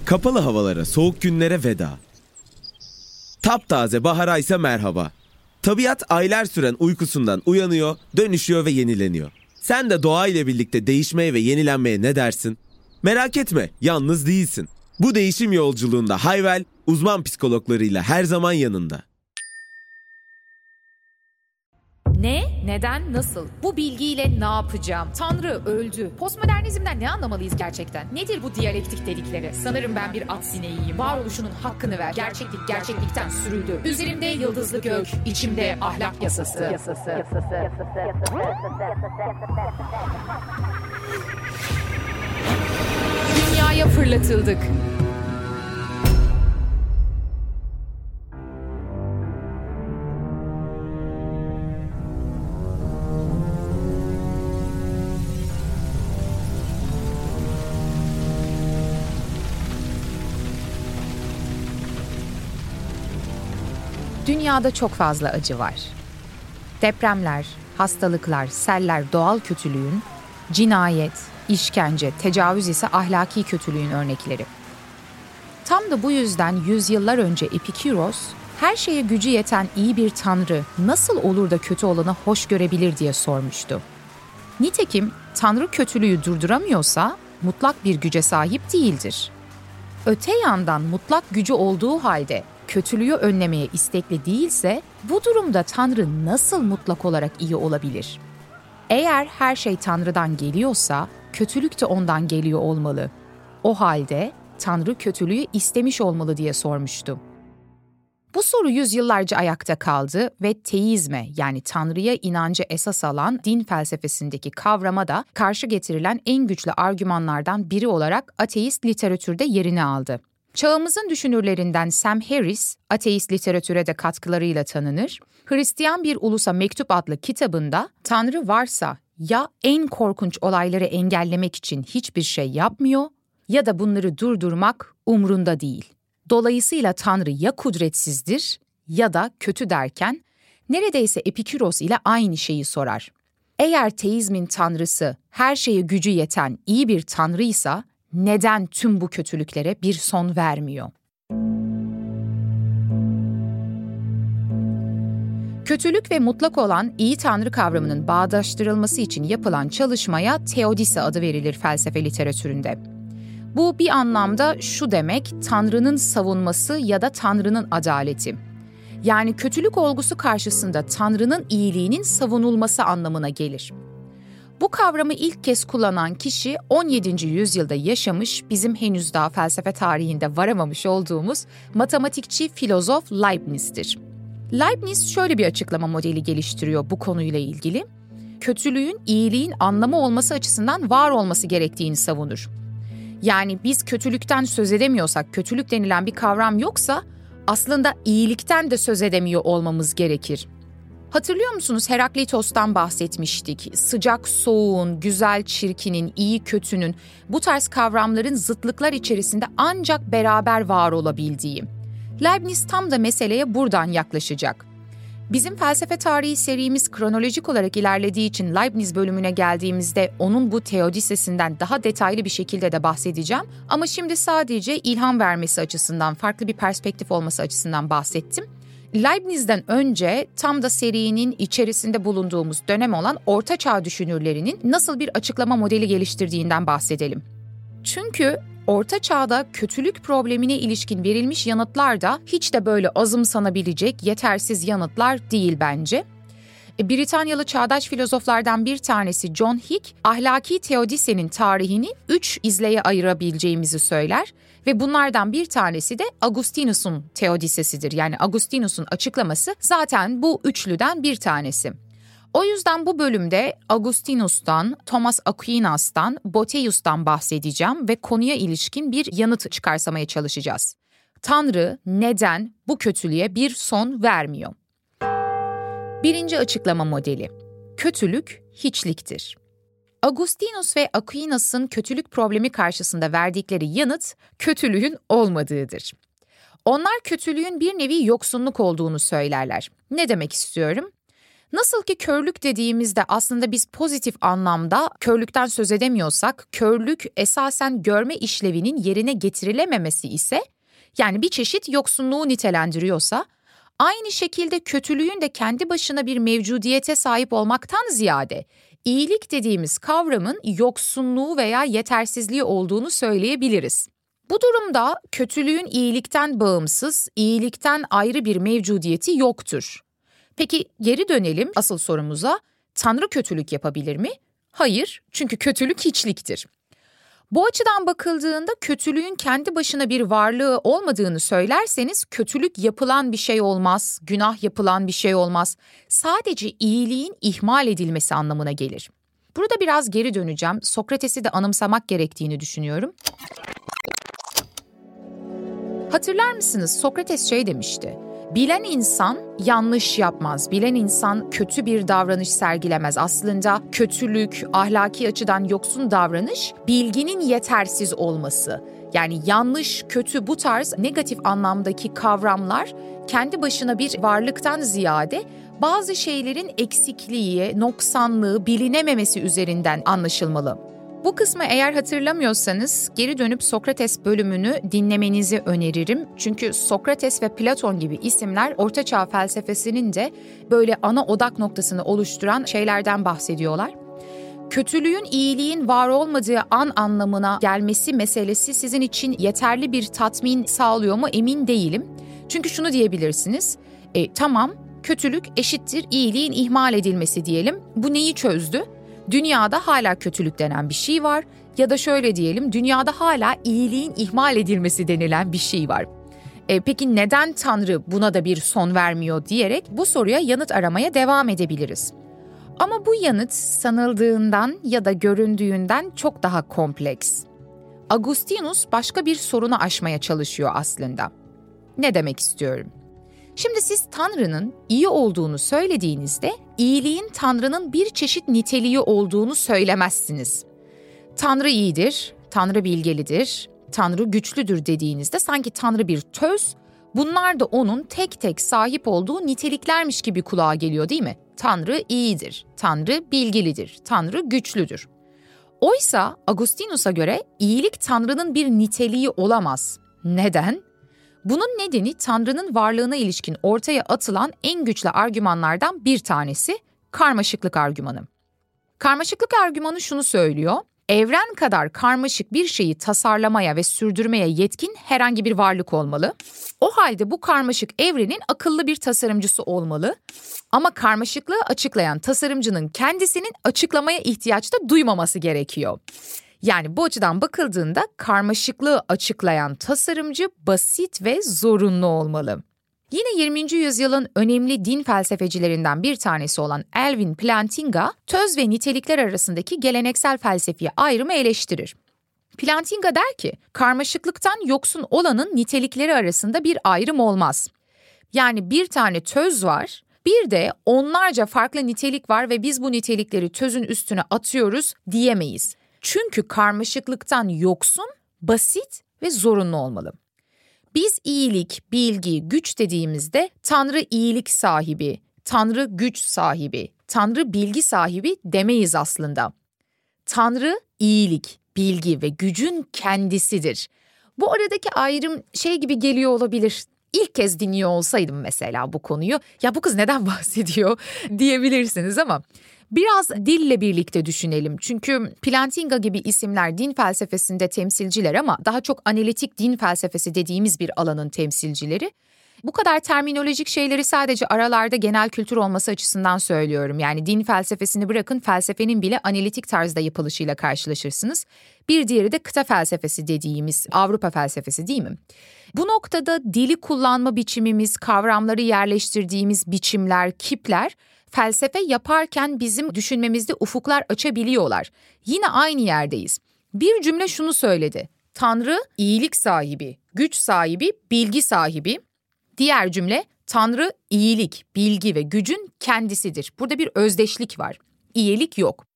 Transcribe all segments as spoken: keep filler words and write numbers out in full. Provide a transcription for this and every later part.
Kapalı havalara, soğuk günlere veda. Taptaze bahara ise merhaba. Tabiat aylar süren uykusundan uyanıyor, dönüşüyor ve yenileniyor. Sen de doğa ile birlikte değişmeye ve yenilenmeye ne dersin? Merak etme, yalnız değilsin. Bu değişim yolculuğunda Hayvel, uzman psikologlarıyla her zaman yanında. Ne, neden, nasıl? Bu bilgiyle ne yapacağım? Tanrı öldü. Postmodernizmden ne anlamalıyız gerçekten? Nedir bu diyalektik dedikleri? Sanırım ben bir at sineğiyim. Varoluşunun hakkını ver. Gerçeklik gerçeklikten sürüldü. Üzerimde yıldızlı gök, içimde ahlak yasası. yasası. yasası. Dünyaya fırlatıldık. Dünyada çok fazla acı var. Depremler, hastalıklar, seller doğal kötülüğün, cinayet, işkence, tecavüz ise ahlaki kötülüğün örnekleri. Tam da bu yüzden yüzyıllar önce Epikuros, her şeye gücü yeten iyi bir tanrı nasıl olur da kötü olanı hoş görebilir diye sormuştu. Nitekim tanrı kötülüğü durduramıyorsa mutlak bir güce sahip değildir. Öte yandan mutlak gücü olduğu halde kötülüğü önlemeye istekli değilse, bu durumda Tanrı nasıl mutlak olarak iyi olabilir? Eğer her şey Tanrı'dan geliyorsa, kötülük de ondan geliyor olmalı. O halde Tanrı kötülüğü istemiş olmalı diye sormuştu. Bu soru yüzyıllarca ayakta kaldı ve teizme, yani Tanrı'ya inancı esas alan din felsefesindeki kavrama da karşı getirilen en güçlü argümanlardan biri olarak ateist literatürde yerini aldı. Çağımızın düşünürlerinden Sam Harris, ateist literatüre de katkılarıyla tanınır. Hristiyan Bir Ulusa Mektup adlı kitabında Tanrı varsa ya en korkunç olayları engellemek için hiçbir şey yapmıyor ya da bunları durdurmak umrunda değil. Dolayısıyla Tanrı ya kudretsizdir ya da kötü derken neredeyse Epikuros ile aynı şeyi sorar. Eğer teizmin tanrısı her şeye gücü yeten iyi bir tanrıysa neden tüm bu kötülüklere bir son vermiyor? Kötülük ve mutlak olan iyi tanrı kavramının bağdaştırılması için yapılan çalışmaya teodise adı verilir felsefe literatüründe. Bu bir anlamda şu demek, Tanrı'nın savunması ya da Tanrı'nın adaleti. Yani kötülük olgusu karşısında Tanrı'nın iyiliğinin savunulması anlamına gelir. Bu kavramı ilk kez kullanan kişi on yedinci yüzyılda yaşamış, bizim henüz daha felsefe tarihinde varamamış olduğumuz matematikçi filozof Leibniz'tir. Leibniz şöyle bir açıklama modeli geliştiriyor bu konuyla ilgili. Kötülüğün iyiliğin anlamı olması açısından var olması gerektiğini savunur. Yani biz kötülükten söz edemiyorsak, kötülük denilen bir kavram yoksa aslında iyilikten de söz edemiyor olmamız gerekir. Hatırlıyor musunuz? Heraklitos'tan bahsetmiştik. Sıcak soğuğun, güzel çirkinin, iyi kötünün, bu tarz kavramların zıtlıklar içerisinde ancak beraber var olabildiği. Leibniz tam da meseleye buradan yaklaşacak. Bizim felsefe tarihi serimiz kronolojik olarak ilerlediği için Leibniz bölümüne geldiğimizde onun bu teodisesinden daha detaylı bir şekilde de bahsedeceğim. Ama şimdi sadece ilham vermesi açısından, farklı bir perspektif olması açısından bahsettim. Leibniz'den önce tam da serinin içerisinde bulunduğumuz dönem olan Orta Çağ düşünürlerinin nasıl bir açıklama modeli geliştirdiğinden bahsedelim. Çünkü Orta Çağ'da kötülük problemine ilişkin verilmiş yanıtlar da hiç de böyle azımsanabilecek yetersiz yanıtlar değil bence. Britanyalı çağdaş filozoflardan bir tanesi John Hick, ahlaki teodisenin tarihini üç izleye ayırabileceğimizi söyler ve bunlardan bir tanesi de Augustinus'un teodisesidir. Yani Augustinus'un açıklaması zaten bu üçlüden bir tanesi. O yüzden bu bölümde Augustinus'tan, Thomas Aquinas'tan, Boethius'tan bahsedeceğim ve konuya ilişkin bir yanıt çıkarsamaya çalışacağız. Tanrı neden bu kötülüğe bir son vermiyor? Birinci açıklama modeli. Kötülük hiçliktir. Augustinus ve Aquinas'ın kötülük problemi karşısında verdikleri yanıt kötülüğün olmadığıdır. Onlar kötülüğün bir nevi yoksunluk olduğunu söylerler. Ne demek istiyorum? Nasıl ki körlük dediğimizde aslında biz pozitif anlamda körlükten söz edemiyorsak, körlük esasen görme işlevinin yerine getirilememesi ise, yani bir çeşit yoksunluğu nitelendiriyorsa, aynı şekilde kötülüğün de kendi başına bir mevcudiyete sahip olmaktan ziyade, iyilik dediğimiz kavramın yoksunluğu veya yetersizliği olduğunu söyleyebiliriz. Bu durumda kötülüğün iyilikten bağımsız, iyilikten ayrı bir mevcudiyeti yoktur. Peki geri dönelim asıl sorumuza. Tanrı kötülük yapabilir mi? Hayır, çünkü kötülük hiçliktir. Bu açıdan bakıldığında kötülüğün kendi başına bir varlığı olmadığını söylerseniz kötülük yapılan bir şey olmaz, günah yapılan bir şey olmaz. Sadece iyiliğin ihmal edilmesi anlamına gelir. Burada biraz geri döneceğim. Sokrates'i de anımsamak gerektiğini düşünüyorum. Hatırlar mısınız? Sokrates şey demişti. Bilen insan yanlış yapmaz, bilen insan kötü bir davranış sergilemez. Aslında kötülük, ahlaki açıdan yoksun davranış, bilginin yetersiz olması. Yani yanlış, kötü bu tarz negatif anlamdaki kavramlar kendi başına bir varlıktan ziyade bazı şeylerin eksikliği, noksanlığı, bilinememesi üzerinden anlaşılmalı. Bu kısmı eğer hatırlamıyorsanız geri dönüp Sokrates bölümünü dinlemenizi öneririm. Çünkü Sokrates ve Platon gibi isimler Ortaçağ felsefesinin de böyle ana odak noktasını oluşturan şeylerden bahsediyorlar. Kötülüğün iyiliğin var olmadığı an anlamına gelmesi meselesi sizin için yeterli bir tatmin sağlıyor mu emin değilim. Çünkü şunu diyebilirsiniz, e, tamam kötülük eşittir iyiliğin ihmal edilmesi diyelim. Bu neyi çözdü? Dünyada hala kötülük denen bir şey var ya da şöyle diyelim, dünyada hala iyiliğin ihmal edilmesi denilen bir şey var. E, peki neden Tanrı buna da bir son vermiyor diyerek bu soruya yanıt aramaya devam edebiliriz. Ama bu yanıt sanıldığından ya da göründüğünden çok daha kompleks. Agustinus başka bir sorunu aşmaya çalışıyor aslında. Ne demek istiyorum? Şimdi siz Tanrı'nın iyi olduğunu söylediğinizde iyiliğin Tanrı'nın bir çeşit niteliği olduğunu söylemezsiniz. Tanrı iyidir, Tanrı bilgelidir, Tanrı güçlüdür dediğinizde sanki Tanrı bir töz, bunlar da onun tek tek sahip olduğu niteliklermiş gibi kulağa geliyor değil mi? Tanrı iyidir, Tanrı bilgilidir, Tanrı güçlüdür. Oysa Agustinus'a göre iyilik Tanrı'nın bir niteliği olamaz. Neden? Bunun nedeni Tanrı'nın varlığına ilişkin ortaya atılan en güçlü argümanlardan bir tanesi karmaşıklık argümanı. Karmaşıklık argümanı şunu söylüyor, evren kadar karmaşık bir şeyi tasarlamaya ve sürdürmeye yetkin herhangi bir varlık olmalı. O halde bu karmaşık evrenin akıllı bir tasarımcısı olmalı. Ama karmaşıklığı açıklayan tasarımcının kendisinin açıklamaya ihtiyaç da duymaması gerekiyor. Yani bu açıdan bakıldığında karmaşıklığı açıklayan tasarımcı basit ve zorunlu olmalı. Yine yirminci yüzyılın önemli din felsefecilerinden bir tanesi olan Alvin Plantinga, töz ve nitelikler arasındaki geleneksel felsefi ayrımı eleştirir. Plantinga der ki, karmaşıklıktan yoksun olanın nitelikleri arasında bir ayrım olmaz. Yani bir tane töz var, bir de onlarca farklı nitelik var ve biz bu nitelikleri tözün üstüne atıyoruz diyemeyiz. Çünkü karmaşıklıktan yoksun, basit ve zorunlu olmalı. Biz iyilik, bilgi, güç dediğimizde Tanrı iyilik sahibi, Tanrı güç sahibi, Tanrı bilgi sahibi demeyiz aslında. Tanrı iyilik, bilgi ve gücün kendisidir. Bu aradaki ayrım şey gibi geliyor olabilir. İlk kez dinliyor olsaydım mesela bu konuyu, ya bu kız neden bahsediyor diyebilirsiniz ama biraz dille birlikte düşünelim. Çünkü Plantinga gibi isimler din felsefesinde temsilciler ama daha çok analitik din felsefesi dediğimiz bir alanın temsilcileri. Bu kadar terminolojik şeyleri sadece aralarda genel kültür olması açısından söylüyorum. Yani din felsefesini bırakın, felsefenin bile analitik tarzda yapılışıyla karşılaşırsınız. Bir diğeri de kıta felsefesi dediğimiz Avrupa felsefesi değil mi? Bu noktada dili kullanma biçimimiz, kavramları yerleştirdiğimiz biçimler, kipler felsefe yaparken bizim düşünmemizde ufuklar açabiliyorlar. Yine aynı yerdeyiz. Bir cümle şunu söyledi. Tanrı iyilik sahibi, güç sahibi, bilgi sahibi. Diğer cümle Tanrı iyilik, bilgi ve gücün kendisidir. Burada bir özdeşlik var. İyilik yok.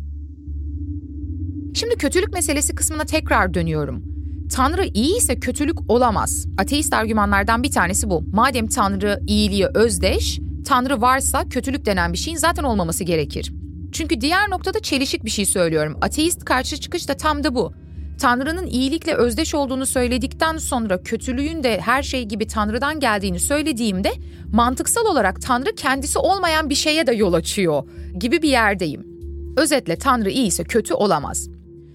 Şimdi kötülük meselesi kısmına tekrar dönüyorum. Tanrı iyi ise kötülük olamaz. Ateist argümanlardan bir tanesi bu. Madem Tanrı iyiliğe özdeş, Tanrı varsa kötülük denen bir şeyin zaten olmaması gerekir. Çünkü diğer noktada çelişik bir şey söylüyorum. Ateist karşı çıkış da tam da bu. Tanrı'nın iyilikle özdeş olduğunu söyledikten sonra kötülüğün de her şey gibi Tanrı'dan geldiğini söylediğimde mantıksal olarak Tanrı kendisi olmayan bir şeye de yol açıyor gibi bir yerdeyim. Özetle Tanrı iyiyse kötü olamaz.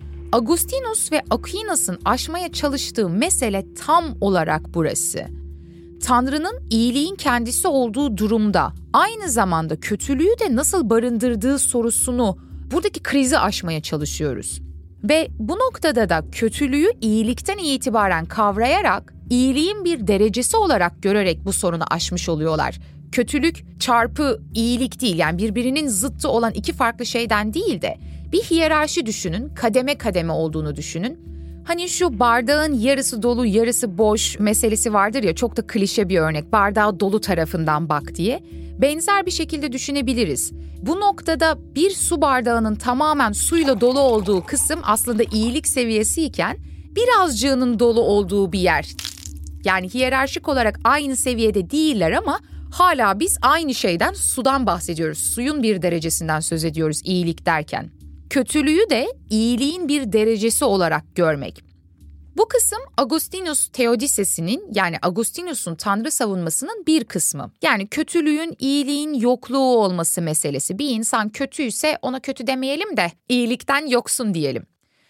Agustinus ve Aquinas'ın aşmaya çalıştığı mesele tam olarak burası. Tanrı'nın iyiliğin kendisi olduğu durumda aynı zamanda kötülüğü de nasıl barındırdığı sorusunu, buradaki krizi aşmaya çalışıyoruz. Ve bu noktada da kötülüğü iyilikten itibaren kavrayarak, iyiliğin bir derecesi olarak görerek bu sorunu aşmış oluyorlar. Kötülük çarpı iyilik değil, yani birbirinin zıttı olan iki farklı şeyden değil de bir hiyerarşi düşünün, kademe kademe olduğunu düşünün. Hani şu bardağın yarısı dolu yarısı boş meselesi vardır ya, çok da klişe bir örnek, bardağı dolu tarafından bak diye. Benzer bir şekilde düşünebiliriz. Bu noktada bir su bardağının tamamen suyla dolu olduğu kısım aslında iyilik seviyesiyken birazcığının dolu olduğu bir yer. Yani hiyerarşik olarak aynı seviyede değiller ama hala biz aynı şeyden, sudan bahsediyoruz. Suyun bir derecesinden söz ediyoruz iyilik derken. Kötülüğü de iyiliğin bir derecesi olarak görmek. Bu kısım Agustinus Theodices'inin, yani Agustinus'un Tanrı savunmasının bir kısmı. Yani kötülüğün iyiliğin yokluğu olması meselesi. Bir insan kötüyse ona kötü demeyelim de iyilikten yoksun diyelim.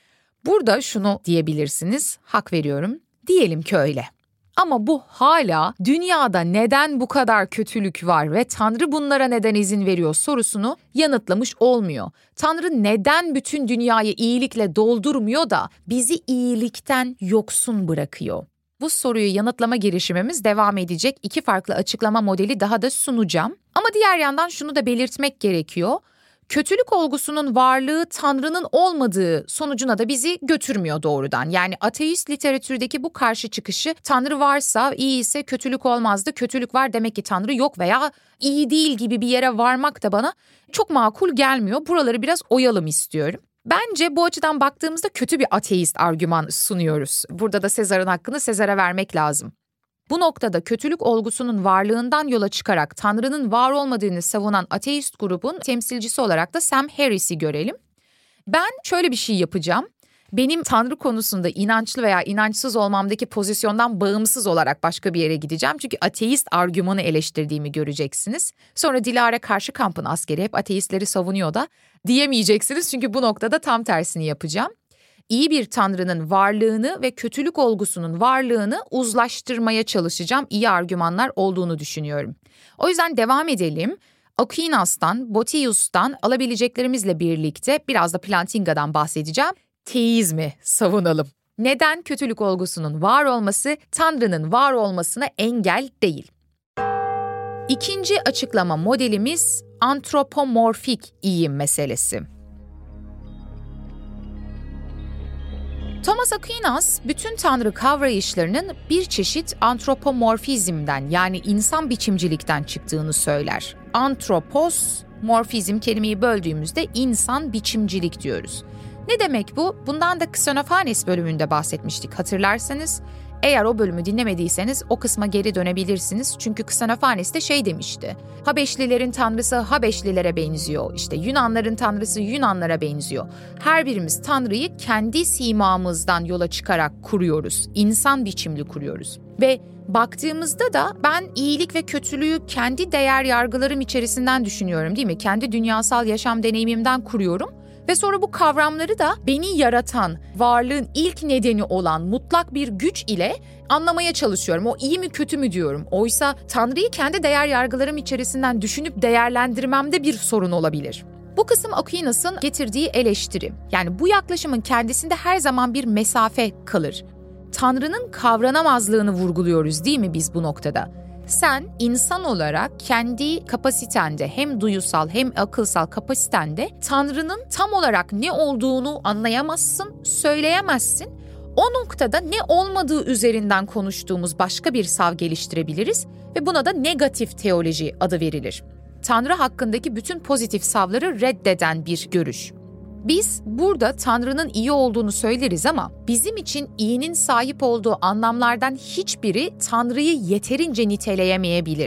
Burada şunu diyebilirsiniz, hak veriyorum, diyelim ki öyle. Ama bu hala dünyada neden bu kadar kötülük var ve Tanrı bunlara neden izin veriyor sorusunu yanıtlamış olmuyor. Tanrı neden bütün dünyayı iyilikle doldurmuyor da bizi iyilikten yoksun bırakıyor? Bu soruyu yanıtlama girişimimiz devam edecek. İki farklı açıklama modeli daha da sunacağım. Ama diğer yandan şunu da belirtmek gerekiyor. Kötülük olgusunun varlığı Tanrı'nın olmadığı sonucuna da bizi götürmüyor doğrudan. Yani ateist literatürdeki bu karşı çıkışı, Tanrı varsa iyi ise kötülük olmazdı, kötülük var demek ki Tanrı yok veya iyi değil gibi bir yere varmak da bana çok makul gelmiyor. Buraları biraz oyalım istiyorum. Bence bu açıdan baktığımızda kötü bir ateist argüman sunuyoruz. Burada da Sezar'ın hakkını Sezar'a vermek lazım. Bu noktada kötülük olgusunun varlığından yola çıkarak Tanrı'nın var olmadığını savunan ateist grubun temsilcisi olarak da Sam Harris'i görelim. Ben şöyle bir şey yapacağım. Benim Tanrı konusunda inançlı veya inançsız olmamdaki pozisyondan bağımsız olarak başka bir yere gideceğim. Çünkü ateist argümanı eleştirdiğimi göreceksiniz. Sonra Dilara Karşıkamp'ın askeri hep ateistleri savunuyor da diyemeyeceksiniz. Çünkü bu noktada tam tersini yapacağım. İyi bir Tanrı'nın varlığını ve kötülük olgusunun varlığını uzlaştırmaya çalışacağım. İyi argümanlar olduğunu düşünüyorum. O yüzden devam edelim. Aquinas'tan, Boethius'tan alabileceklerimizle birlikte biraz da Plantinga'dan bahsedeceğim. Teizmi savunalım. Neden kötülük olgusunun var olması Tanrı'nın var olmasına engel değil? İkinci açıklama modelimiz antropomorfik iyim meselesi. Thomas Aquinas, bütün Tanrı kavrayışlarının bir çeşit antropomorfizmden, yani insan biçimcilikten çıktığını söyler. Antropos, morfizm kelimeyi böldüğümüzde insan biçimcilik diyoruz. Ne demek bu? Bundan da Xenophanes bölümünde bahsetmiştik hatırlarsanız. Eğer o bölümü dinlemediyseniz o kısma geri dönebilirsiniz. Çünkü Xenophanes de şey demişti. Habeşlilerin tanrısı Habeşlilere benziyor. İşte Yunanların tanrısı Yunanlara benziyor. Her birimiz Tanrı'yı kendi simamızdan yola çıkarak kuruyoruz. İnsan biçimli kuruyoruz. Ve baktığımızda da ben iyilik ve kötülüğü kendi değer yargılarım içerisinden düşünüyorum, değil mi? Kendi dünyasal yaşam deneyimimden kuruyorum. Ve sonra bu kavramları da beni yaratan, varlığın ilk nedeni olan mutlak bir güç ile anlamaya çalışıyorum. O iyi mi kötü mü diyorum. Oysa Tanrı'yı kendi değer yargılarım içerisinden düşünüp değerlendirmemde bir sorun olabilir. Bu kısım Aquinas'ın getirdiği eleştiri. Yani bu yaklaşımın kendisinde her zaman bir mesafe kalır. Tanrı'nın kavranamazlığını vurguluyoruz, değil mi biz bu noktada? Sen insan olarak kendi kapasitende, hem duyusal hem akılsal kapasitende Tanrı'nın tam olarak ne olduğunu anlayamazsın, söyleyemezsin. O noktada ne olmadığı üzerinden konuştuğumuz başka bir sav geliştirebiliriz ve buna da negatif teoloji adı verilir. Tanrı hakkındaki bütün pozitif savları reddeden bir görüş. Biz burada Tanrı'nın iyi olduğunu söyleriz ama bizim için iyinin sahip olduğu anlamlardan hiçbiri Tanrı'yı yeterince niteleyemeyebilir.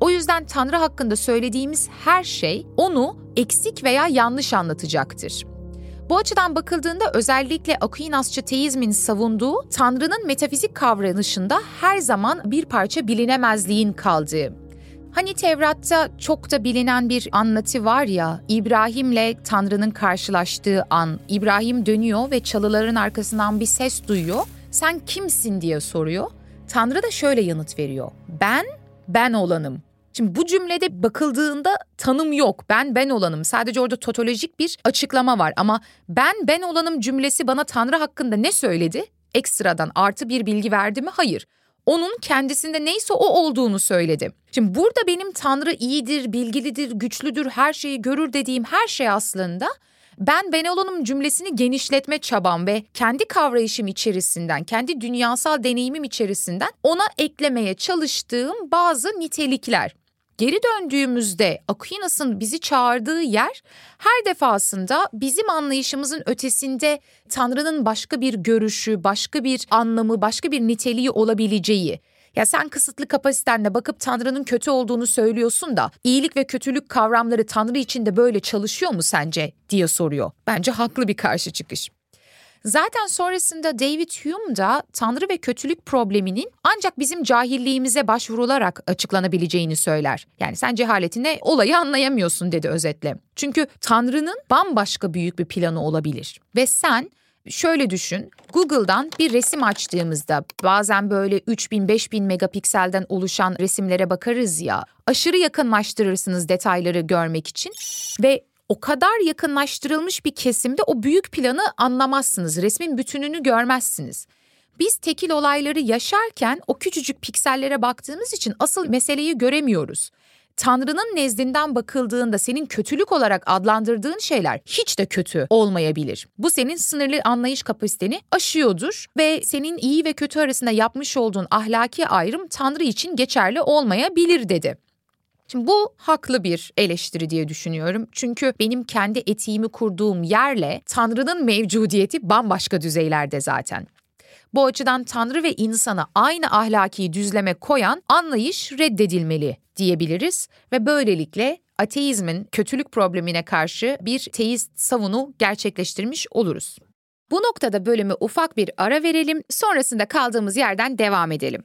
O yüzden Tanrı hakkında söylediğimiz her şey onu eksik veya yanlış anlatacaktır. Bu açıdan bakıldığında özellikle Aquinasçı teizmin savunduğu Tanrı'nın metafizik kavranışında her zaman bir parça bilinemezliğin kaldığı. Hani Tevrat'ta çok da bilinen bir anlatı var ya, İbrahim'le Tanrı'nın karşılaştığı an, İbrahim dönüyor ve çalıların arkasından bir ses duyuyor. Sen kimsin diye soruyor. Tanrı da şöyle yanıt veriyor. Ben, ben olanım. Şimdi bu cümlede bakıldığında tanım yok. Ben, ben olanım. Sadece orada totolojik bir açıklama var. Ama ben, ben olanım cümlesi bana Tanrı hakkında ne söyledi? Ekstradan artı bir bilgi verdi mi? Hayır. Onun kendisinde neyse o olduğunu söyledi. Şimdi burada benim Tanrı iyidir, bilgilidir, güçlüdür, her şeyi görür dediğim her şey aslında ben ben olanım cümlesini genişletme çabam ve kendi kavrayışım içerisinden, kendi dünyasal deneyimim içerisinden ona eklemeye çalıştığım bazı nitelikler. Geri döndüğümüzde Aquinas'ın bizi çağırdığı yer her defasında bizim anlayışımızın ötesinde Tanrı'nın başka bir görüşü, başka bir anlamı, başka bir niteliği olabileceği. Ya sen kısıtlı kapasitenle bakıp Tanrı'nın kötü olduğunu söylüyorsun da iyilik ve kötülük kavramları Tanrı için de böyle çalışıyor mu sence diye soruyor. Bence haklı bir karşı çıkış. Zaten sonrasında David Hume da Tanrı ve kötülük probleminin ancak bizim cahilliğimize başvurularak açıklanabileceğini söyler. Yani sen cehaletine olayı anlayamıyorsun dedi özetle. Çünkü Tanrı'nın bambaşka büyük bir planı olabilir. Ve sen şöyle düşün, Google'dan bir resim açtığımızda bazen böyle üç bin beş bin megapikselden oluşan resimlere bakarız ya, aşırı yakınlaştırırsınız detayları görmek için ve o kadar yakınlaştırılmış bir kesimde o büyük planı anlamazsınız, resmin bütününü görmezsiniz. Biz tekil olayları yaşarken o küçücük piksellere baktığımız için asıl meseleyi göremiyoruz. Tanrı'nın nezdinden bakıldığında senin kötülük olarak adlandırdığın şeyler hiç de kötü olmayabilir. Bu senin sınırlı anlayış kapasiteni aşıyordur ve senin iyi ve kötü arasında yapmış olduğun ahlaki ayrım Tanrı için geçerli olmayabilir dedi. Şimdi bu haklı bir eleştiri diye düşünüyorum. Çünkü benim kendi etiğimi kurduğum yerle Tanrı'nın mevcudiyeti bambaşka düzeylerde zaten. Bu açıdan Tanrı ve insanı aynı ahlaki düzleme koyan anlayış reddedilmeli diyebiliriz ve böylelikle ateizmin kötülük problemine karşı bir teist savunu gerçekleştirmiş oluruz. Bu noktada bölümü ufak bir ara verelim, sonrasında kaldığımız yerden devam edelim.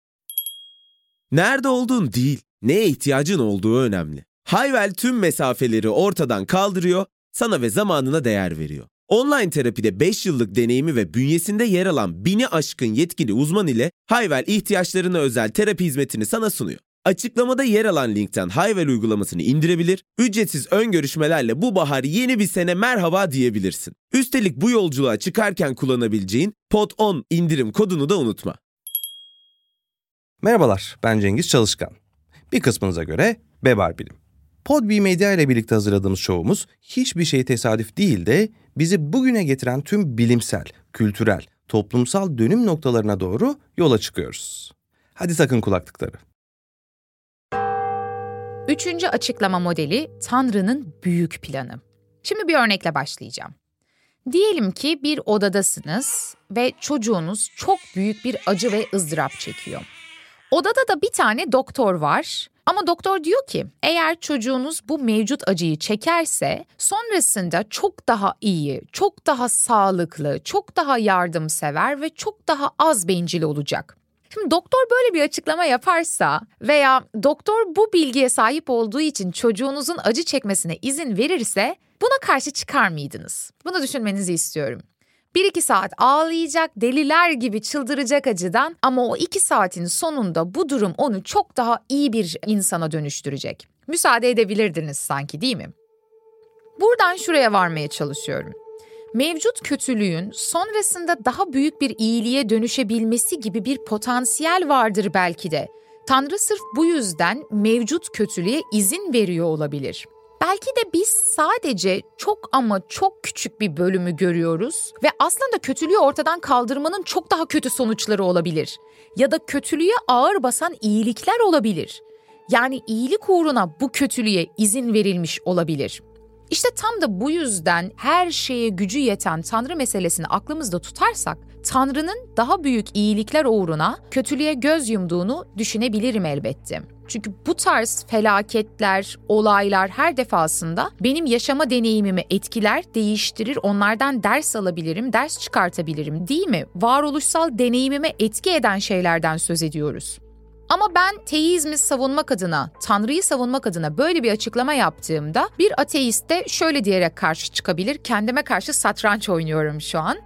Nerede olduğun değil, neye ihtiyacın olduğu önemli. Hayvel tüm mesafeleri ortadan kaldırıyor, sana ve zamanına değer veriyor. Online terapide beş yıllık deneyimi ve bünyesinde yer alan bini aşkın yetkili uzman ile Hayvel ihtiyaçlarına özel terapi hizmetini sana sunuyor. Açıklamada yer alan linkten Hayvel uygulamasını indirebilir, ücretsiz ön görüşmelerle bu bahar yeni bir sene merhaba diyebilirsin. Üstelik bu yolculuğa çıkarken kullanabileceğin P O D on indirim kodunu da unutma. Merhabalar, ben Cengiz Çalışkan. Bir kısmınıza göre Bebar Bilim. Podbi Medya ile birlikte hazırladığımız şovumuz hiçbir şey tesadüf değil de bizi bugüne getiren tüm bilimsel, kültürel, toplumsal dönüm noktalarına doğru yola çıkıyoruz. Hadi takın kulaklıkları. Üçüncü açıklama modeli Tanrı'nın büyük planı. Şimdi bir örnekle başlayacağım. Diyelim ki bir odadasınız ve çocuğunuz çok büyük bir acı ve ızdırap çekiyor. Odada da bir tane doktor var ama doktor diyor ki eğer çocuğunuz bu mevcut acıyı çekerse sonrasında çok daha iyi, çok daha sağlıklı, çok daha yardımsever ve çok daha az bencil olacak. Şimdi doktor böyle bir açıklama yaparsa veya doktor bu bilgiye sahip olduğu için çocuğunuzun acı çekmesine izin verirse buna karşı çıkar mıydınız? Bunu düşünmenizi istiyorum. Bir iki saat ağlayacak, deliler gibi çıldıracak acıdan ama o iki saatin sonunda bu durum onu çok daha iyi bir insana dönüştürecek. Müsaade edebilirdiniz sanki, değil mi? Buradan şuraya varmaya çalışıyorum. Mevcut kötülüğün sonrasında daha büyük bir iyiliğe dönüşebilmesi gibi bir potansiyel vardır belki de. Tanrı sırf bu yüzden mevcut kötülüğe izin veriyor olabilir. Belki de biz sadece çok ama çok küçük bir bölümü görüyoruz ve aslında kötülüğü ortadan kaldırmanın çok daha kötü sonuçları olabilir. Ya da kötülüğe ağır basan iyilikler olabilir. Yani iyilik uğruna bu kötülüğe izin verilmiş olabilir. İşte tam da bu yüzden her şeye gücü yeten Tanrı meselesini aklımızda tutarsak, Tanrı'nın daha büyük iyilikler uğruna kötülüğe göz yumduğunu düşünebilirim elbette. Çünkü bu tarz felaketler, olaylar her defasında benim yaşama deneyimimi etkiler, değiştirir, onlardan ders alabilirim, ders çıkartabilirim, değil mi? Varoluşsal deneyimime etki eden şeylerden söz ediyoruz. Ama ben teizmi savunmak adına, Tanrı'yı savunmak adına böyle bir açıklama yaptığımda bir ateist de şöyle diyerek karşı çıkabilir, kendime karşı satranç oynuyorum şu an.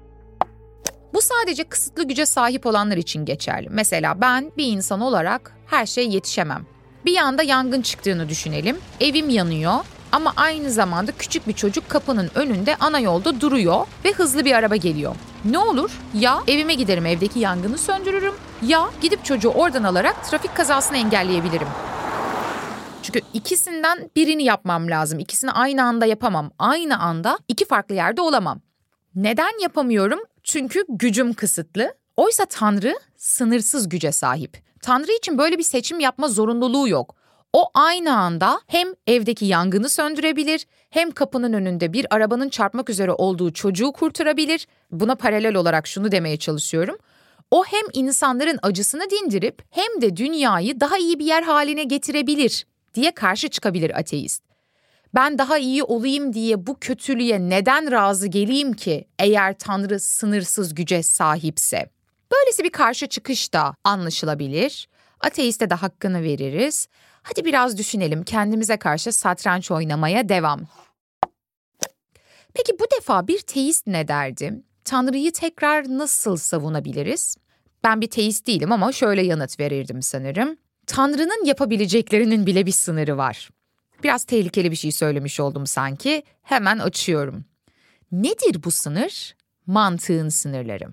Bu sadece kısıtlı güce sahip olanlar için geçerli. Mesela ben bir insan olarak her şeye yetişemem. Bir yanda yangın çıktığını düşünelim, evim yanıyor ama aynı zamanda küçük bir çocuk kapının önünde ana yolda duruyor ve hızlı bir araba geliyor. Ne olur? Ya evime giderim, evdeki yangını söndürürüm ya gidip çocuğu oradan alarak trafik kazasını engelleyebilirim. Çünkü ikisinden birini yapmam lazım. İkisini aynı anda yapamam. Aynı anda iki farklı yerde olamam. Neden yapamıyorum? Çünkü gücüm kısıtlı. Oysa Tanrı sınırsız güce sahip. Tanrı için böyle bir seçim yapma zorunluluğu yok. O aynı anda hem evdeki yangını söndürebilir, hem kapının önünde bir arabanın çarpmak üzere olduğu çocuğu kurtarabilir. Buna paralel olarak şunu demeye çalışıyorum. O hem insanların acısını dindirip hem de dünyayı daha iyi bir yer haline getirebilir diye karşı çıkabilir ateist. Ben daha iyi olayım diye bu kötülüğe neden razı geleyim ki eğer Tanrı sınırsız güce sahipse? Böylesi bir karşı çıkış da anlaşılabilir. Ateiste de hakkını veririz. Hadi biraz düşünelim, kendimize karşı satranç oynamaya devam. Peki bu defa bir teist ne derdi? Tanrı'yı tekrar nasıl savunabiliriz? Ben bir teist değilim ama şöyle yanıt verirdim sanırım. Tanrı'nın yapabileceklerinin bile bir sınırı var. Biraz tehlikeli bir şey söylemiş oldum sanki. Hemen açıyorum. Nedir bu sınır? Mantığın sınırları.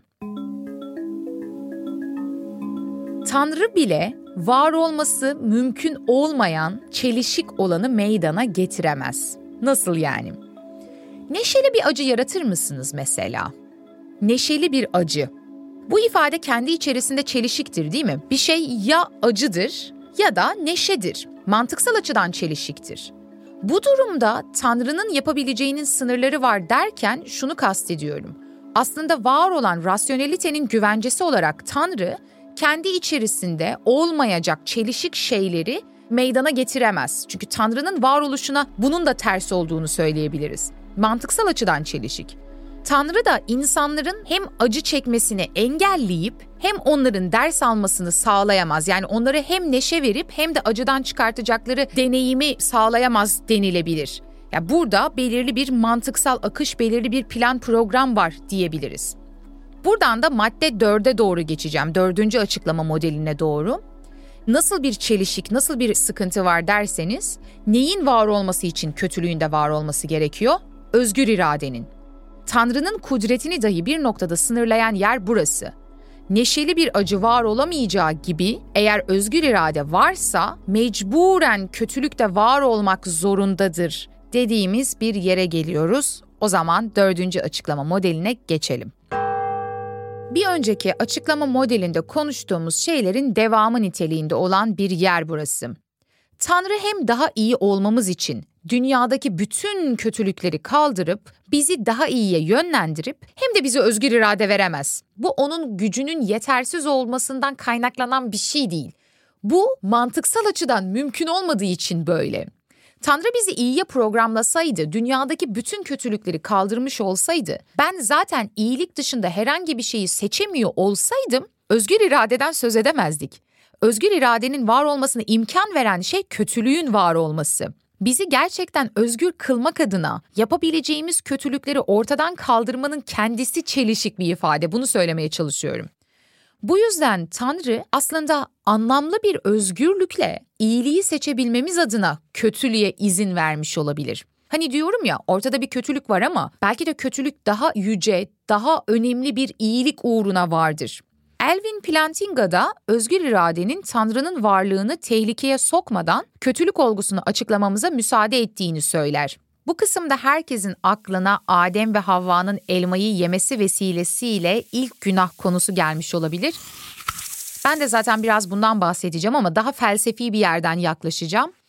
Tanrı bile var olması mümkün olmayan çelişik olanı meydana getiremez. Nasıl yani? Neşeli bir acı yaratır mısınız mesela? Neşeli bir acı. Bu ifade kendi içerisinde çelişiktir, değil mi? Bir şey ya acıdır ya da neşedir. Mantıksal açıdan çelişiktir. Bu durumda Tanrı'nın yapabileceğinin sınırları var derken şunu kastediyorum. Aslında var olan rasyonelitenin güvencesi olarak Tanrı, kendi içerisinde olmayacak çelişik şeyleri meydana getiremez. Çünkü Tanrı'nın varoluşuna bunun da ters olduğunu söyleyebiliriz. Mantıksal açıdan çelişik. Tanrı da insanların hem acı çekmesini engelleyip hem onların ders almasını sağlayamaz. Yani onlara hem neşe verip hem de acıdan çıkartacakları deneyimi sağlayamaz denilebilir. Yani burada belirli bir mantıksal akış, belirli bir plan program var diyebiliriz. Buradan da madde dörde doğru geçeceğim. Dördüncü açıklama modeline doğru. Nasıl bir çelişik, nasıl bir sıkıntı var derseniz, neyin var olması için kötülüğün de var olması gerekiyor? Özgür iradenin. Tanrı'nın kudretini dahi bir noktada sınırlayan yer burası. Neşeli bir acı var olamayacağı gibi eğer özgür irade varsa mecburen kötülük de var olmak zorundadır dediğimiz bir yere geliyoruz. O zaman dördüncü açıklama modeline geçelim. Bir önceki açıklama modelinde konuştuğumuz şeylerin devamı niteliğinde olan bir yer burası. Tanrı hem daha iyi olmamız için dünyadaki bütün kötülükleri kaldırıp bizi daha iyiye yönlendirip hem de bize özgür irade veremez. Bu onun gücünün yetersiz olmasından kaynaklanan bir şey değil. Bu mantıksal açıdan mümkün olmadığı için böyle. Tanrı bizi iyiye programlasaydı, dünyadaki bütün kötülükleri kaldırmış olsaydı, ben zaten iyilik dışında herhangi bir şeyi seçemiyor olsaydım, özgür iradeden söz edemezdik. Özgür iradenin var olmasına imkan veren şey kötülüğün var olması. Bizi gerçekten özgür kılmak adına yapabileceğimiz kötülükleri ortadan kaldırmanın kendisi çelişik bir ifade. Bunu söylemeye çalışıyorum. Bu yüzden Tanrı aslında anlamlı bir özgürlükle iyiliği seçebilmemiz adına kötülüğe izin vermiş olabilir. Hani diyorum ya, ortada bir kötülük var ama belki de kötülük daha yüce, daha önemli bir iyilik uğruna vardır. Alvin Plantinga da özgür iradenin Tanrı'nın varlığını tehlikeye sokmadan kötülük olgusunu açıklamamıza müsaade ettiğini söyler. Bu kısımda herkesin aklına Adem ve Havva'nın elmayı yemesi vesilesiyle ilk günah konusu gelmiş olabilir. Ben de zaten biraz bundan bahsedeceğim ama daha felsefi bir yerden yaklaşacağım.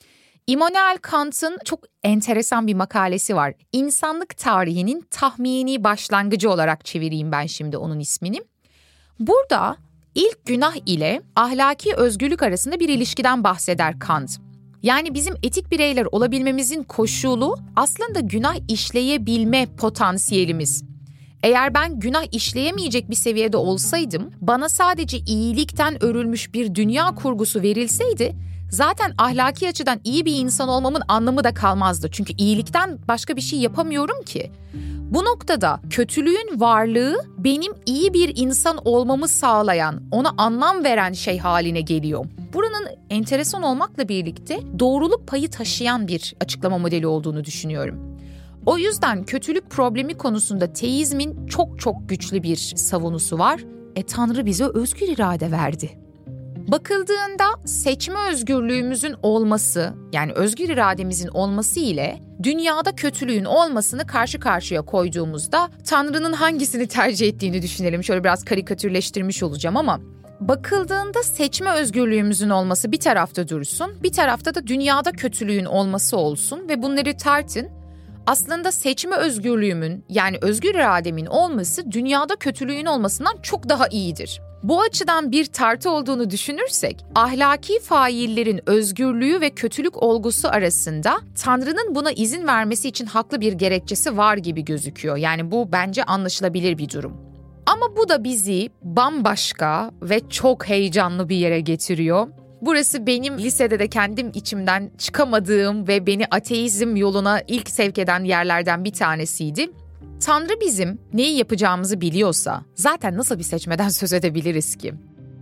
Immanuel Kant'ın çok enteresan bir makalesi var. İnsanlık tarihinin tahmini başlangıcı olarak çevireyim ben şimdi onun ismini. Burada ilk günah ile ahlaki özgürlük arasında bir ilişkiden bahseder Kant. Yani bizim etik bireyler olabilmemizin koşulu aslında günah işleyebilme potansiyelimiz. Eğer ben günah işleyemeyecek bir seviyede olsaydım, bana sadece iyilikten örülmüş bir dünya kurgusu verilseydi, zaten ahlaki açıdan iyi bir insan olmamın anlamı da kalmazdı. Çünkü iyilikten başka bir şey yapamıyorum ki. Bu noktada kötülüğün varlığı benim iyi bir insan olmamı sağlayan, ona anlam veren şey haline geliyor. Buranın enteresan olmakla birlikte doğruluk payı taşıyan bir açıklama modeli olduğunu düşünüyorum. O yüzden kötülük problemi konusunda teizmin çok çok güçlü bir savunusu var. E Tanrı bize özgür irade verdi. Bakıldığında seçme özgürlüğümüzün olması, yani özgür irademizin olması ile dünyada kötülüğün olmasını karşı karşıya koyduğumuzda Tanrı'nın hangisini tercih ettiğini düşünelim. Şöyle biraz karikatürleştirmiş olacağım ama bakıldığında seçme özgürlüğümüzün olması bir tarafta dursun, bir tarafta da dünyada kötülüğün olması olsun ve bunları tartın. Aslında seçme özgürlüğümün, yani özgür irademin olması dünyada kötülüğün olmasından çok daha iyidir. Bu açıdan bir tartı olduğunu düşünürsek, ahlaki faillerin özgürlüğü ve kötülük olgusu arasında Tanrı'nın buna izin vermesi için haklı bir gerekçesi var gibi gözüküyor. Yani bu bence anlaşılabilir bir durum. Ama bu da bizi bambaşka ve çok heyecanlı bir yere getiriyor. Burası benim lisede de kendim içimden çıkamadığım ve beni ateizm yoluna ilk sevk eden yerlerden bir tanesiydi. Tanrı bizim neyi yapacağımızı biliyorsa zaten nasıl bir seçmeden söz edebiliriz ki?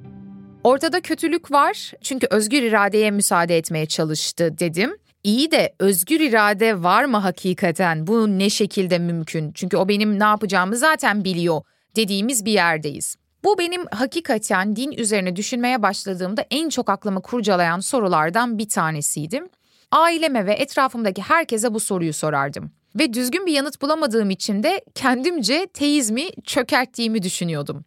Ortada kötülük var çünkü özgür iradeye müsaade etmeye çalıştı dedim. İyi de özgür irade var mı hakikaten? Bu ne şekilde mümkün? Çünkü o benim ne yapacağımı zaten biliyor dediğimiz bir yerdeyiz. Bu benim hakikaten din üzerine düşünmeye başladığımda en çok aklımı kurcalayan sorulardan bir tanesiydi. Aileme ve etrafımdaki herkese bu soruyu sorardım. Ve düzgün bir yanıt bulamadığım için de kendimce teizmi çökerttiğimi düşünüyordum.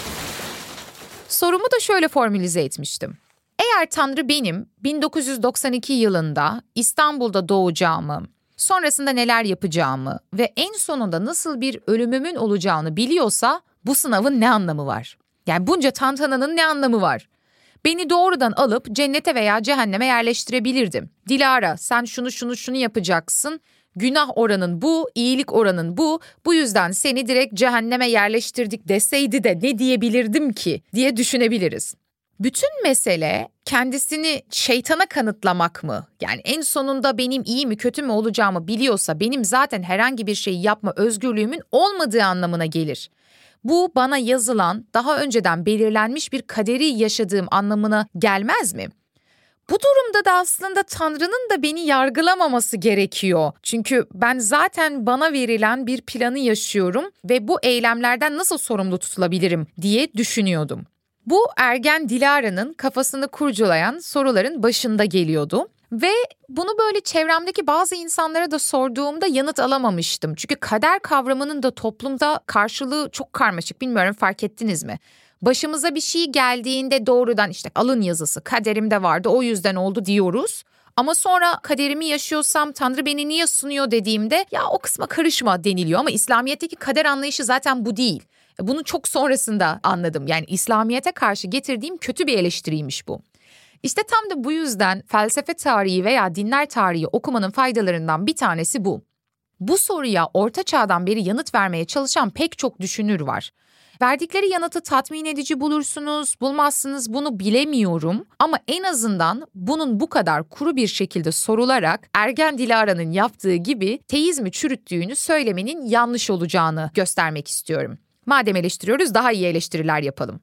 Sorumu da şöyle formülize etmiştim. Eğer Tanrı benim bin dokuz yüz doksan iki yılında İstanbul'da doğacağımı, sonrasında neler yapacağımı ve en sonunda nasıl bir ölümümün olacağını biliyorsa bu sınavın ne anlamı var? Yani bunca tantananın ne anlamı var? Beni doğrudan alıp cennete veya cehenneme yerleştirebilirdim. Dilara, sen şunu şunu şunu yapacaksın. Günah oranın bu, iyilik oranın bu. Bu yüzden seni direkt cehenneme yerleştirdik deseydi de ne diyebilirdim ki diye düşünebiliriz. Bütün mesele kendisini şeytana kanıtlamak mı? Yani en sonunda benim iyi mi kötü mü olacağımı biliyorsa benim zaten herhangi bir şey yapma özgürlüğümün olmadığı anlamına gelir. Bu bana yazılan, daha önceden belirlenmiş bir kaderi yaşadığım anlamına gelmez mi? Bu durumda da aslında Tanrı'nın da beni yargılamaması gerekiyor. Çünkü ben zaten bana verilen bir planı yaşıyorum ve bu eylemlerden nasıl sorumlu tutulabilirim diye düşünüyordum. Bu ergen Dilara'nın kafasını kurcalayan soruların başında geliyordu. Ve bunu böyle çevremdeki bazı insanlara da sorduğumda yanıt alamamıştım. Çünkü kader kavramının da toplumda karşılığı çok karmaşık, bilmiyorum fark ettiniz mi? Başımıza bir şey geldiğinde doğrudan işte alın yazısı kaderimde vardı o yüzden oldu diyoruz. Ama sonra kaderimi yaşıyorsam Tanrı beni niye sunuyor dediğimde ya o kısma karışma deniliyor. Ama İslamiyet'teki kader anlayışı zaten bu değil. Bunu çok sonrasında anladım. Yani İslamiyet'e karşı getirdiğim kötü bir eleştiriymiş bu. İşte tam da bu yüzden felsefe tarihi veya dinler tarihi okumanın faydalarından bir tanesi bu. Bu soruya Orta Çağ'dan beri yanıt vermeye çalışan pek çok düşünür var. Verdikleri yanıtı tatmin edici bulursunuz, bulmazsınız bunu bilemiyorum. Ama en azından bunun bu kadar kuru bir şekilde sorularak ergen Dilara'nın yaptığı gibi teizmi çürüttüğünü söylemenin yanlış olacağını göstermek istiyorum. Madem eleştiriyoruz daha iyi eleştiriler yapalım.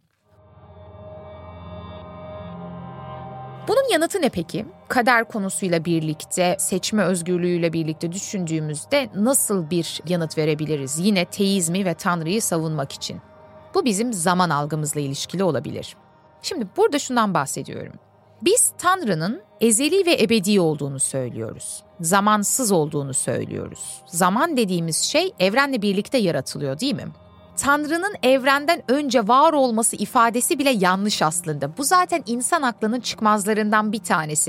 Bunun yanıtı ne peki? Kader konusuyla birlikte, seçme özgürlüğüyle birlikte düşündüğümüzde nasıl bir yanıt verebiliriz? Yine teizmi ve Tanrı'yı savunmak için. Bu bizim zaman algımızla ilişkili olabilir. Şimdi burada şundan bahsediyorum. Biz Tanrı'nın ezeli ve ebedi olduğunu söylüyoruz. Zamansız olduğunu söylüyoruz. Zaman dediğimiz şey evrenle birlikte yaratılıyor, değil mi? Tanrı'nın evrenden önce var olması ifadesi bile yanlış aslında. Bu zaten insan aklının çıkmazlarından bir tanesi.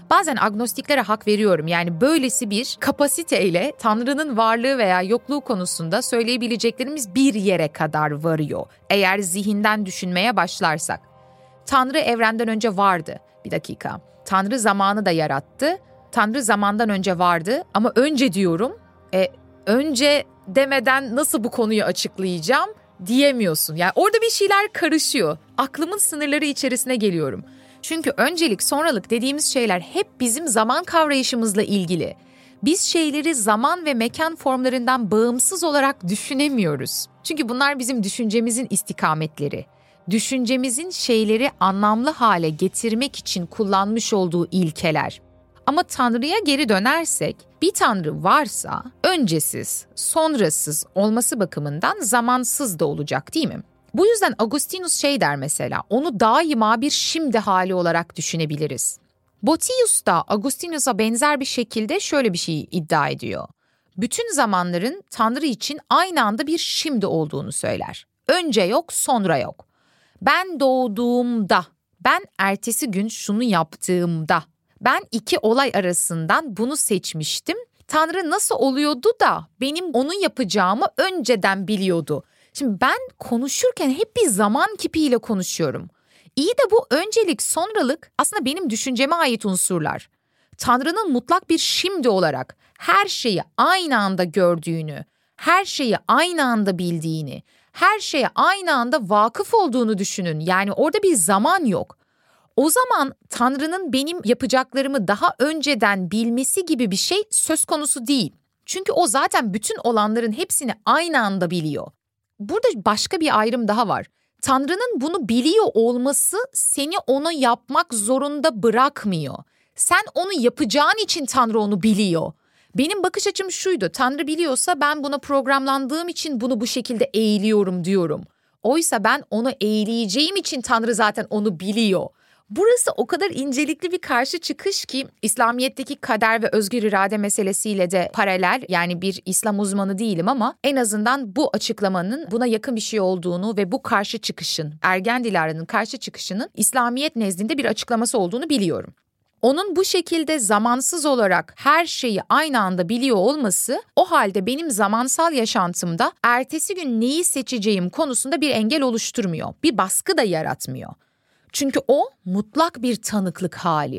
Bazen agnostiklere hak veriyorum. Yani böylesi bir kapasiteyle Tanrı'nın varlığı veya yokluğu konusunda söyleyebileceklerimiz bir yere kadar varıyor. Eğer zihinden düşünmeye başlarsak. Tanrı evrenden önce vardı. Bir dakika. Tanrı zamanı da yarattı. Tanrı zamandan önce vardı ama önce diyorum. E, önce demeden nasıl bu konuyu açıklayacağım diyemiyorsun. Yani orada bir şeyler karışıyor. Aklımın sınırları içerisine geliyorum. Çünkü öncelik, sonralık dediğimiz şeyler hep bizim zaman kavrayışımızla ilgili. Biz şeyleri zaman ve mekan formlarından bağımsız olarak düşünemiyoruz. Çünkü bunlar bizim düşüncemizin istikametleri. Düşüncemizin şeyleri anlamlı hale getirmek için kullanmış olduğu ilkeler. Ama Tanrı'ya geri dönersek, bir Tanrı varsa öncesiz, sonrasız olması bakımından zamansız da olacak değil mi? Bu yüzden Agustinus şey der mesela, onu daima bir şimdi hali olarak düşünebiliriz. Boethius da Agustinus'a benzer bir şekilde şöyle bir şey iddia ediyor. Bütün zamanların Tanrı için aynı anda bir şimdi olduğunu söyler. Önce yok, sonra yok. Ben doğduğumda, ben ertesi gün şunu yaptığımda, ben iki olay arasından bunu seçmiştim. Tanrı nasıl oluyordu da benim onu yapacağımı önceden biliyordu. Şimdi ben konuşurken hep bir zaman kipiyle konuşuyorum. İyi de bu öncelik, sonralık aslında benim düşünceme ait unsurlar. Tanrı'nın mutlak bir şimdi olarak her şeyi aynı anda gördüğünü, her şeyi aynı anda bildiğini, her şeye aynı anda vakıf olduğunu düşünün. Yani orada bir zaman yok. O zaman Tanrı'nın benim yapacaklarımı daha önceden bilmesi gibi bir şey söz konusu değil. Çünkü o zaten bütün olanların hepsini aynı anda biliyor. Burada başka bir ayrım daha var. Tanrı'nın bunu biliyor olması seni onu yapmak zorunda bırakmıyor. Sen onu yapacağın için Tanrı onu biliyor. Benim bakış açım şuydu. Tanrı biliyorsa ben buna programlandığım için bunu bu şekilde eğiliyorum diyorum. Oysa ben onu eğileceğim için Tanrı zaten onu biliyor. Burası o kadar incelikli bir karşı çıkış ki İslamiyet'teki kader ve özgür irade meselesiyle de paralel. Yani bir İslam uzmanı değilim ama en azından bu açıklamanın buna yakın bir şey olduğunu ve bu karşı çıkışın, Ergen Dilara'nın karşı çıkışının İslamiyet nezdinde bir açıklaması olduğunu biliyorum. Onun bu şekilde zamansız olarak her şeyi aynı anda biliyor olması o halde benim zamansal yaşantımda ertesi gün neyi seçeceğim konusunda bir engel oluşturmuyor. Bir baskı da yaratmıyor. Çünkü o mutlak bir tanıklık hali.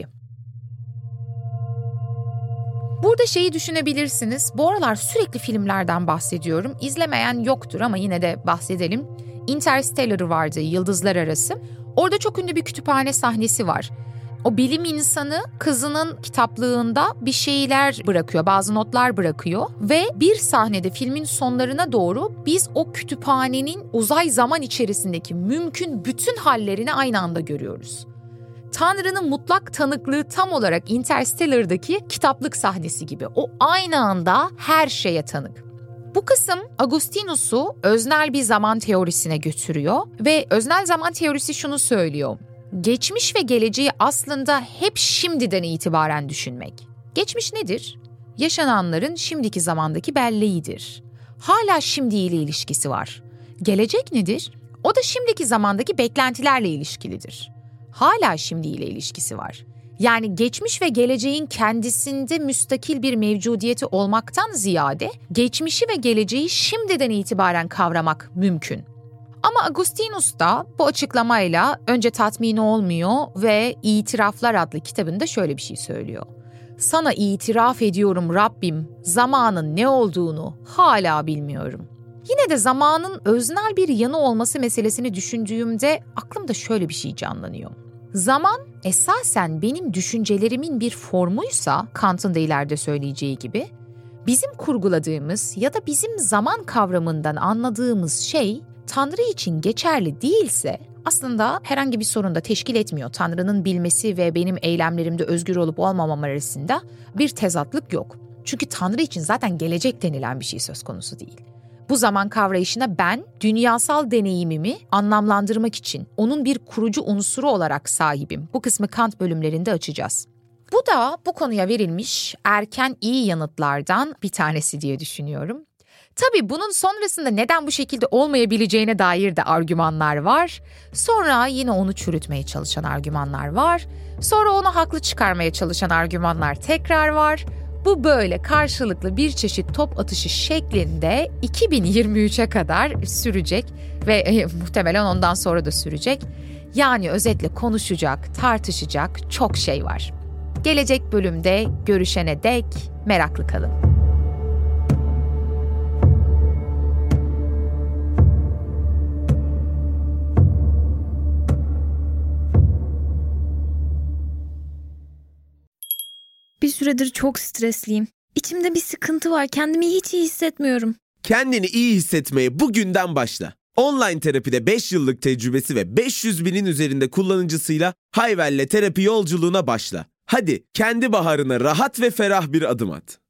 Burada şeyi düşünebilirsiniz. Bu aralar sürekli filmlerden bahsediyorum. İzlemeyen yoktur ama yine de bahsedelim. Interstellar vardı, Yıldızlar Arası. Orada çok ünlü bir kütüphane sahnesi var. O bilim insanı kızının kitaplığında bir şeyler bırakıyor, bazı notlar bırakıyor ve bir sahnede filmin sonlarına doğru biz o kütüphanenin uzay zaman içerisindeki mümkün bütün hallerini aynı anda görüyoruz. Tanrı'nın mutlak tanıklığı tam olarak Interstellar'daki kitaplık sahnesi gibi. O aynı anda her şeye tanık. Bu kısım Agustinus'u öznel bir zaman teorisine götürüyor ve öznel zaman teorisi şunu söylüyor. Geçmiş ve geleceği aslında hep şimdiden itibaren düşünmek. Geçmiş nedir? Yaşananların şimdiki zamandaki belleğidir. Hala şimdiyle ilişkisi var. Gelecek nedir? O da şimdiki zamandaki beklentilerle ilişkilidir. Hala şimdiyle ilişkisi var. Yani geçmiş ve geleceğin kendisinde müstakil bir mevcudiyeti olmaktan ziyade geçmişi ve geleceği şimdiden itibaren kavramak mümkün. Ama Agustinus da bu açıklamayla önce tatmin olmuyor ve İtiraflar adlı kitabında şöyle bir şey söylüyor. Sana itiraf ediyorum Rabbim, zamanın ne olduğunu hala bilmiyorum. Yine de zamanın öznel bir yanı olması meselesini düşündüğümde aklımda şöyle bir şey canlanıyor. Zaman esasen benim düşüncelerimin bir formuysa, Kant'ın da ileride söyleyeceği gibi, bizim kurguladığımız ya da bizim zaman kavramından anladığımız şey Tanrı için geçerli değilse aslında herhangi bir sorun da teşkil etmiyor. Tanrı'nın bilmesi ve benim eylemlerimde özgür olup olmamam arasında bir tezatlık yok. Çünkü Tanrı için zaten gelecek denilen bir şey söz konusu değil. Bu zaman kavrayışına ben dünyasal deneyimimi anlamlandırmak için onun bir kurucu unsuru olarak sahibim. Bu kısmı Kant bölümlerinde açacağız. Bu da bu konuya verilmiş erken iyi yanıtlardan bir tanesi diye düşünüyorum. Tabii bunun sonrasında neden bu şekilde olmayabileceğine dair de argümanlar var. Sonra yine onu çürütmeye çalışan argümanlar var. Sonra onu haklı çıkarmaya çalışan argümanlar tekrar var. Bu böyle karşılıklı bir çeşit top atışı şeklinde iki bin yirmi üçe kadar sürecek ve e, muhtemelen ondan sonra da sürecek. Yani özetle konuşacak, tartışacak çok şey var. Gelecek bölümde görüşene dek meraklı kalın. Bir süredir çok stresliyim. İçimde bir sıkıntı var. Kendimi hiç iyi hissetmiyorum. Kendini iyi hissetmeye bugünden başla. Online terapide beş yıllık tecrübesi ve beş yüz binin üzerinde kullanıcısıyla Hayvel'le terapi yolculuğuna başla. Hadi kendi baharına rahat ve ferah bir adım at.